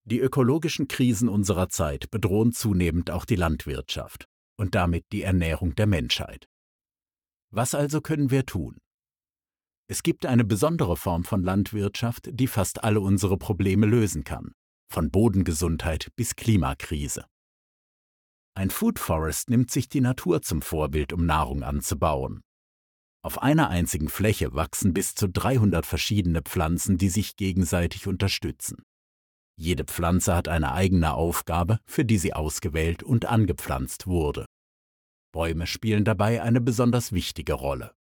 Die ökologischen Krisen unserer Zeit bedrohen zunehmend auch die Landwirtschaft und damit die Ernährung der Menschheit. Was also können wir tun? Es gibt eine besondere Form von Landwirtschaft, die fast alle unsere Probleme lösen kann, von Bodengesundheit bis Klimakrise. Ein Food Forest nimmt sich die Natur zum Vorbild, um Nahrung anzubauen. Auf einer einzigen Fläche wachsen bis zu 300 verschiedene Pflanzen, die sich gegenseitig unterstützen. Jede Pflanze hat eine eigene Aufgabe, für die sie ausgewählt und angepflanzt wurde. Bäume spielen dabei eine besonders wichtige Rolle.